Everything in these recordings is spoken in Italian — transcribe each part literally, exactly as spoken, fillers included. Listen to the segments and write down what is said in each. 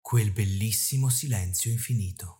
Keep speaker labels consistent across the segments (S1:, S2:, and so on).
S1: quel bellissimo silenzio infinito.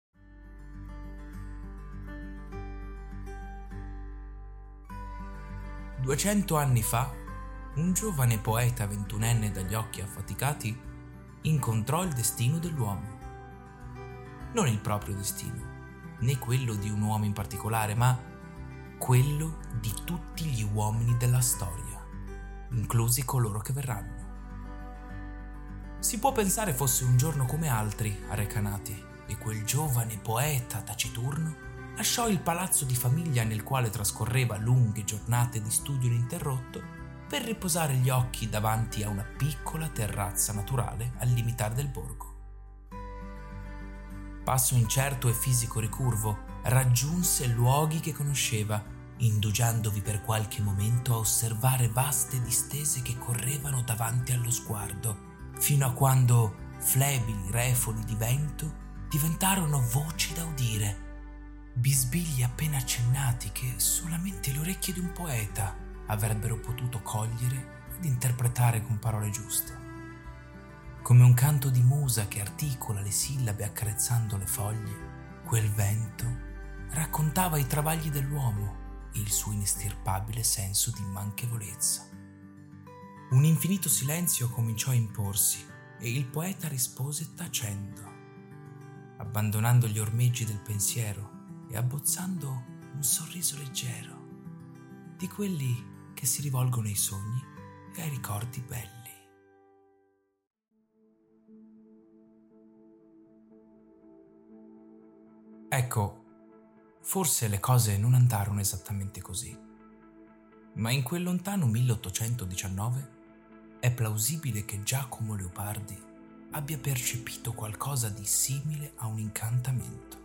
S1: Duecento anni fa, un giovane poeta ventunenne dagli occhi affaticati incontrò il destino dell'uomo. Non il proprio destino, né quello di un uomo in particolare, ma quello di tutti gli uomini della storia, inclusi coloro che verranno. Si può pensare fosse un giorno come altri a Recanati, e quel giovane poeta taciturno lasciò il palazzo di famiglia nel quale trascorreva lunghe giornate di studio ininterrotto per riposare gli occhi davanti a una piccola terrazza naturale al limitare del borgo. Passo incerto e fisico ricurvo, raggiunse luoghi che conosceva, indugiandovi per qualche momento a osservare vaste distese che correvano davanti allo sguardo, fino a quando flebili refoli di vento diventarono voci da udire, bisbigli appena accennati che solamente le orecchie di un poeta avrebbero potuto cogliere ed interpretare con parole giuste. Come un canto di musa che articola le sillabe accarezzando le foglie, quel vento raccontava i travagli dell'uomo e il suo inestirpabile senso di manchevolezza. Un infinito silenzio cominciò a imporsi e il poeta rispose tacendo, abbandonando gli ormeggi del pensiero e abbozzando un sorriso leggero, di quelli che si rivolgono ai sogni e ai ricordi belli. Ecco, forse le cose non andarono esattamente così, ma in quel lontano milleottocentodiciannove è plausibile che Giacomo Leopardi abbia percepito qualcosa di simile a un incantamento.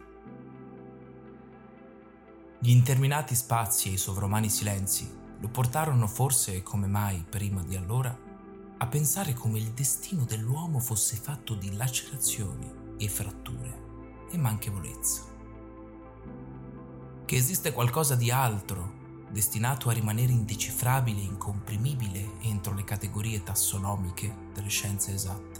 S1: Gli interminati spazi e i sovrumani silenzi lo portarono forse, come mai prima di allora, a pensare come il destino dell'uomo fosse fatto di lacerazioni e fratture e manchevolezza. Che esiste qualcosa di altro, destinato a rimanere indecifrabile e incomprimibile entro le categorie tassonomiche delle scienze esatte.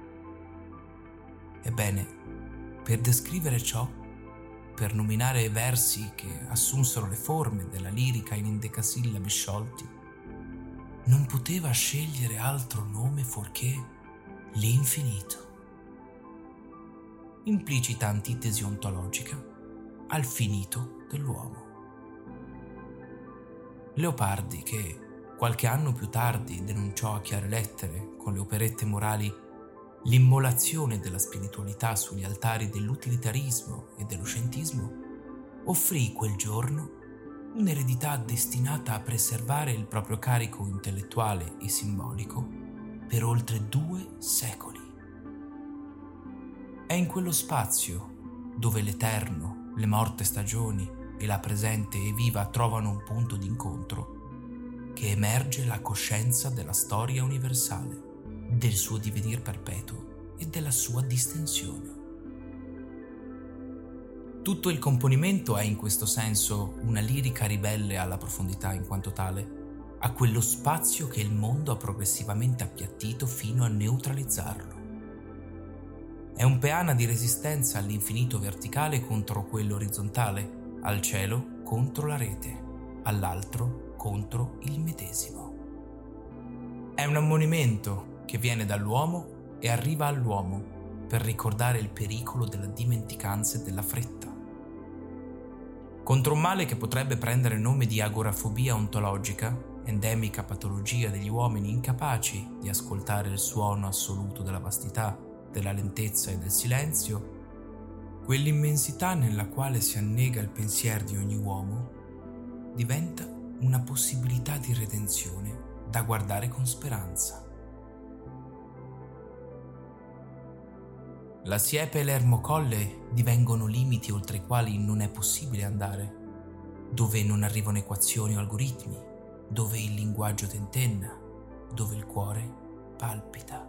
S1: Ebbene, per descrivere ciò, per nominare versi che assunsero le forme della lirica in endecasillabi sciolti, non poteva scegliere altro nome fuorché l'infinito. Implicita antitesi ontologica al finito dell'uomo. Leopardi, che qualche anno più tardi denunciò a chiare lettere con le operette morali l'immolazione della spiritualità sugli altari dell'utilitarismo e dello scientismo, offrì quel giorno un'eredità destinata a preservare il proprio carico intellettuale e simbolico per oltre due secoli. È in quello spazio dove l'eterno, le morte stagioni e la presente e viva trovano un punto d'incontro, che emerge la coscienza della storia universale, del suo divenir perpetuo e della sua distensione. Tutto il componimento è in questo senso una lirica ribelle alla profondità in quanto tale, a quello spazio che il mondo ha progressivamente appiattito fino a neutralizzarlo. È un peana di resistenza all'infinito verticale contro quello orizzontale, al cielo contro la rete, all'altro contro il medesimo. È un ammonimento che viene dall'uomo e arriva all'uomo per ricordare il pericolo della dimenticanza e della fretta. Contro un male che potrebbe prendere il nome di agorafobia ontologica, endemica patologia degli uomini incapaci di ascoltare il suono assoluto della vastità, della lentezza e del silenzio, quell'immensità nella quale si annega il pensiero di ogni uomo diventa una possibilità di redenzione da guardare con speranza. La siepe e l'ermocolle divengono limiti oltre i quali non è possibile andare, dove non arrivano equazioni o algoritmi, dove il linguaggio tentenna, dove il cuore palpita.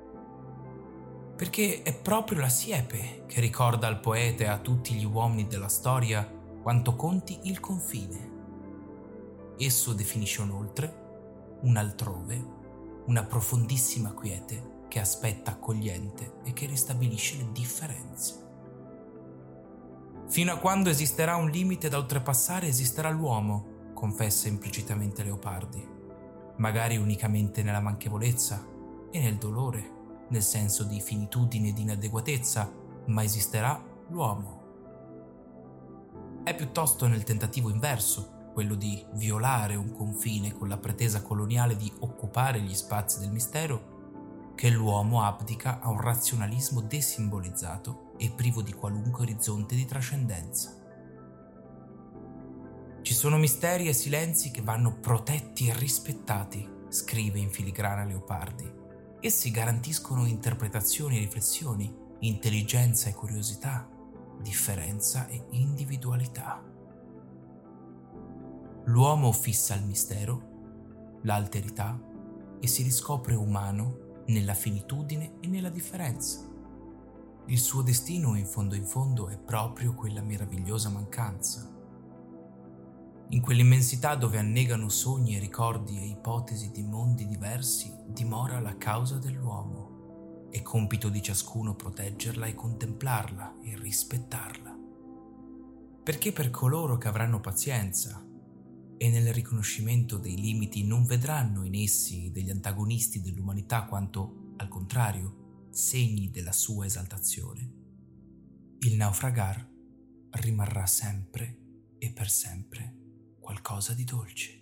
S1: Perché è proprio la siepe che ricorda al poeta e a tutti gli uomini della storia quanto conti il confine. Esso definisce un oltre, un altrove, una profondissima quiete che aspetta accogliente e che risponde. stabilisce le differenze. Fino a quando esisterà un limite da oltrepassare esisterà l'uomo, confessa implicitamente Leopardi, magari unicamente nella manchevolezza e nel dolore, nel senso di finitudine e di inadeguatezza, ma esisterà l'uomo. È piuttosto nel tentativo inverso, quello di violare un confine con la pretesa coloniale di occupare gli spazi del mistero, che l'uomo abdica a un razionalismo desimbolizzato e privo di qualunque orizzonte di trascendenza. Ci sono misteri e silenzi che vanno protetti e rispettati, scrive in filigrana Leopardi. Essi garantiscono interpretazioni e riflessioni, intelligenza e curiosità, differenza e individualità. L'uomo fissa il mistero, l'alterità e si riscopre umano nella finitudine e nella differenza. Il suo destino, in fondo in fondo, è proprio quella meravigliosa mancanza. In quell'immensità dove annegano sogni e ricordi e ipotesi di mondi diversi, dimora la causa dell'uomo. È compito di ciascuno proteggerla e contemplarla e rispettarla. Perché per coloro che avranno pazienza e nel riconoscimento dei limiti non vedranno in essi degli antagonisti dell'umanità quanto, al contrario, segni della sua esaltazione, il naufragar rimarrà sempre e per sempre qualcosa di dolce.